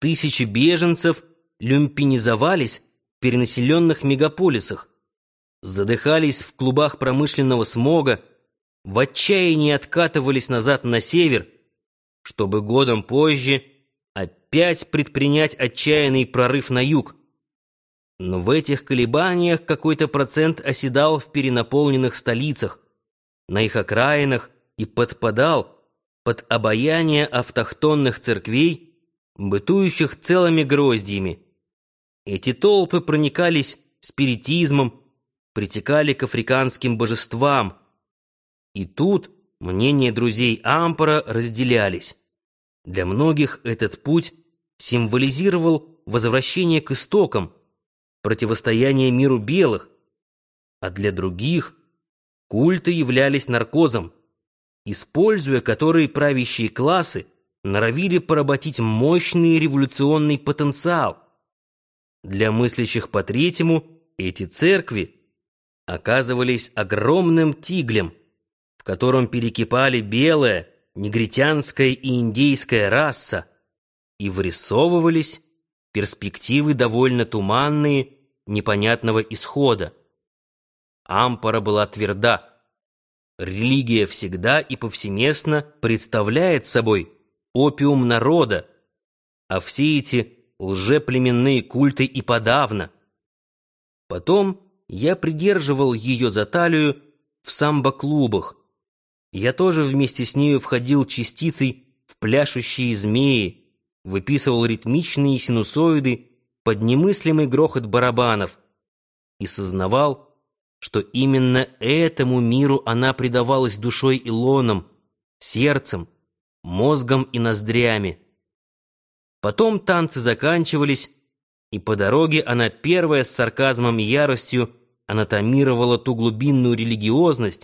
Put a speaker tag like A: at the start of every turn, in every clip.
A: Тысячи беженцев люмпинизовались в перенаселенных мегаполисах, задыхались в клубах промышленного смога, в отчаянии откатывались назад на север, чтобы годом позже опять предпринять отчаянный прорыв на юг. Но в этих колебаниях какой-то процент оседал в перенаполненных столицах, на их окраинах и подпадал под обаяние автохтонных церквей, бытующих целыми гроздьями. Эти толпы проникались спиритизмом, притекали к африканским божествам. И тут мнения друзей Ампора разделялись. Для многих этот путь символизировал возвращение к истокам, противостояние миру белых, а для других культы являлись наркозом, используя который правящие классы норовили поработить мощный революционный потенциал. Для мыслящих по-третьему эти церкви оказывались огромным тиглем, в котором перекипали белая, негритянская и индейская раса, и вырисовывались перспективы довольно туманные, непонятного исхода. Ампора была тверда. Религия всегда и повсеместно представляет собой опиум народа, а все эти лжеплеменные культы и подавно. Потом я придерживал ее за талию в самбо-клубах. Я тоже вместе с нею входил частицей в пляшущие змеи, выписывал ритмичные синусоиды под немыслимый грохот барабанов и сознавал, что именно этому миру она предавалась душой и лоном, сердцем, мозгом и ноздрями. Потом танцы заканчивались, и по дороге она первая с сарказмом и яростью анатомировала ту глубинную религиозность,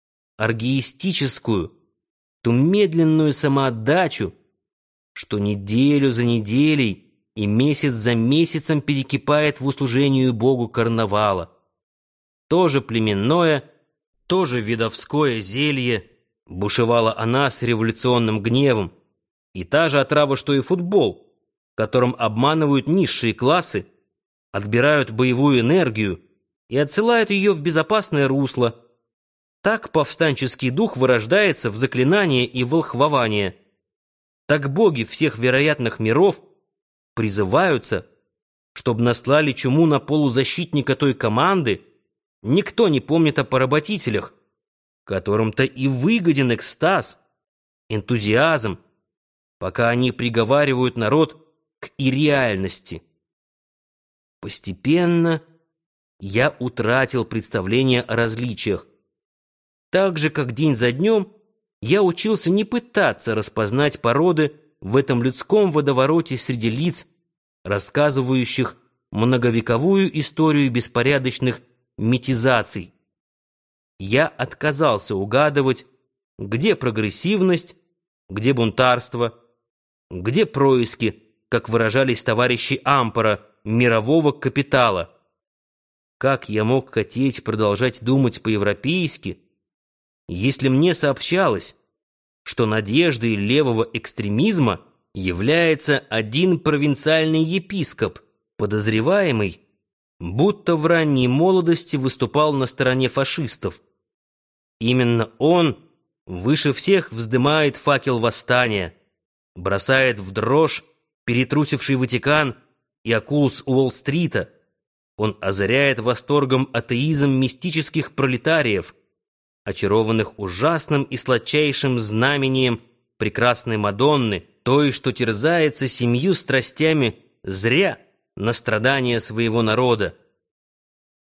A: оргиистическую, ту медленную самоотдачу, что неделю за неделей и месяц за месяцем перекипает в услужению Богу карнавала. Тоже племенное, тоже видовское зелье бушевала она с революционным гневом, и та же отрава, что и футбол, которым обманывают низшие классы, отбирают боевую энергию и отсылают ее в безопасное русло. Так повстанческий дух вырождается в заклинание и волхвование. Так боги всех вероятных миров призываются, чтобы наслали чуму на полузащитника той команды. Никто не помнит о поработителях, которым-то и выгоден экстаз, энтузиазм, пока они приговаривают народ к ирреальности. Постепенно я утратил представление о различиях. Так же, как день за днем, я учился не пытаться распознать породы в этом людском водовороте среди лиц, рассказывающих многовековую историю беспорядочных метизаций. Я отказался угадывать, где прогрессивность, где бунтарство, где происки, как выражались товарищи Ампора, мирового капитала. Как я мог хотеть продолжать думать по-европейски, если мне сообщалось, что надеждой левого экстремизма является один провинциальный епископ, подозреваемый, будто в ранней молодости выступал на стороне фашистов. Именно он выше всех вздымает факел восстания, бросает в дрожь перетрусивший Ватикан и акул с Уолл-стрита. Он озаряет восторгом атеизм мистических пролетариев, очарованных ужасным и сладчайшим знамением прекрасной Мадонны, той, что терзается 7 страстями зря на страдания своего народа.